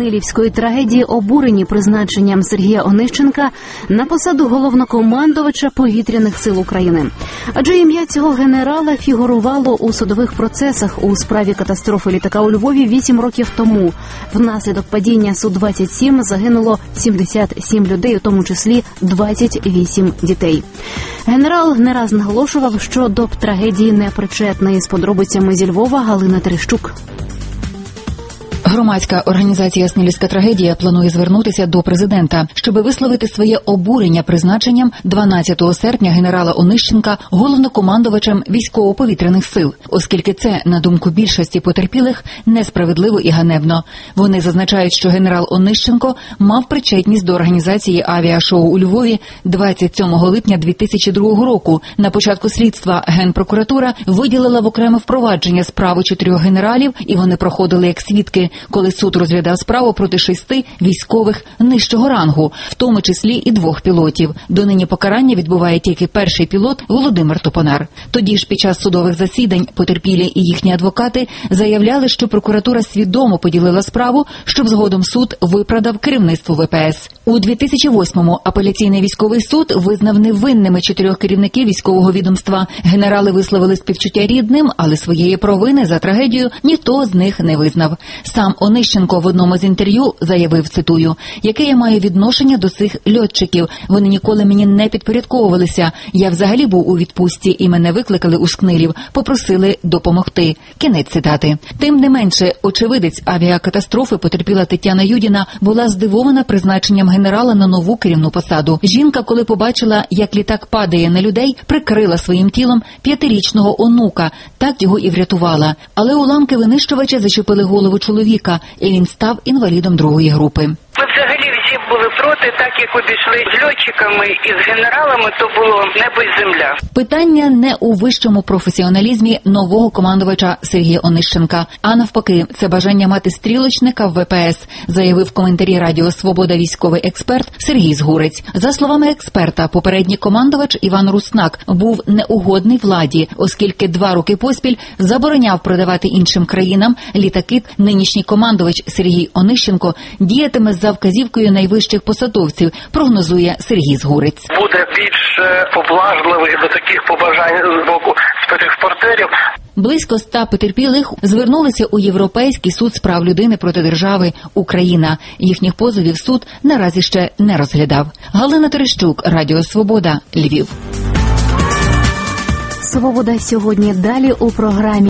Гомелівської трагедії обурені призначенням Сергія Онищенка на посаду головнокомандувача повітряних сил України. Адже ім'я цього генерала фігурувало у судових процесах у справі катастрофи літака у Львові 8 років тому. Внаслідок падіння Су-27 загинуло 77 людей, у тому числі 28 дітей. Генерал не раз наголошував, що до трагедії не причетний. З подробицями зі Львова Галина Терещук. Громадська організація «Смілівська трагедія» планує звернутися до президента, щоб висловити своє обурення призначенням 12 серпня генерала Онищенка головнокомандувачем військово-повітряних сил, оскільки це, на думку більшості потерпілих, несправедливо і ганебно. Вони зазначають, що генерал Онищенко мав причетність до організації авіашоу у Львові 27 липня 2002 року. На початку слідства Генпрокуратура виділила в окреме впровадження справу 4 генералів, і вони проходили як свідки, коли суд розглядав справу проти 6 військових нижчого рангу, в тому числі і 2 пілотів. Донині покарання відбуває тільки перший пілот Володимир Топонар. Тоді ж під час судових засідань потерпілі і їхні адвокати заявляли, що прокуратура свідомо поділила справу, щоб згодом суд виправдав керівництво ВПС. У 2008-му апеляційний військовий суд визнав невинними 4 керівників військового відомства. Генерали висловили співчуття рідним, але своєї провини за трагедію ніхто з них не визнав. Сам Онищенко в одному з інтерв'ю заявив, цитую, «Яке я маю відношення до цих льотчиків? Вони ніколи мені не підпорядковувалися. Я взагалі був у відпустці, і мене викликали у Шкнилів, попросили допомогти». Кінець цитати. Тим не менше, очевидець авіакатастрофи потерпіла Тетяна Юдіна була здивована призначенням генерала на нову керівну посаду. Жінка, коли побачила, як літак падає на людей, прикрила своїм тілом 5-річного онука, так його і врятувала. Але уламки винищувача зачепили голову чоловіка, і він став інвалідом 2-ї групи. Ми взагалі всі були проти, так як обійшли з льотчиками і з генералами, то було небо і земля. Питання не у вищому професіоналізмі нового командувача Сергія Онищенка, а навпаки, це бажання мати стрілочника в ВПС, заявив в коментарі Радіо Свобода військовий експерт Сергій Згурець. За словами експерта, попередній командувач Іван Руснак був неугодний владі, оскільки 2 роки поспіль забороняв продавати іншим країнам літаки. Нинішній командувач Сергій Онищенко діятиме за вказівкою найвищих посадовців, прогнозує Сергій Згурець. Буде більш поблажливий до таких побажань з боку спецекспортерів. Близько 100 потерпілих звернулися у Європейський суд з прав людини проти держави Україна. Їхніх позовів суд наразі ще не розглядав. Галина Терещук, Радіо Свобода, Львів. «Свобода» сьогодні далі у програмі.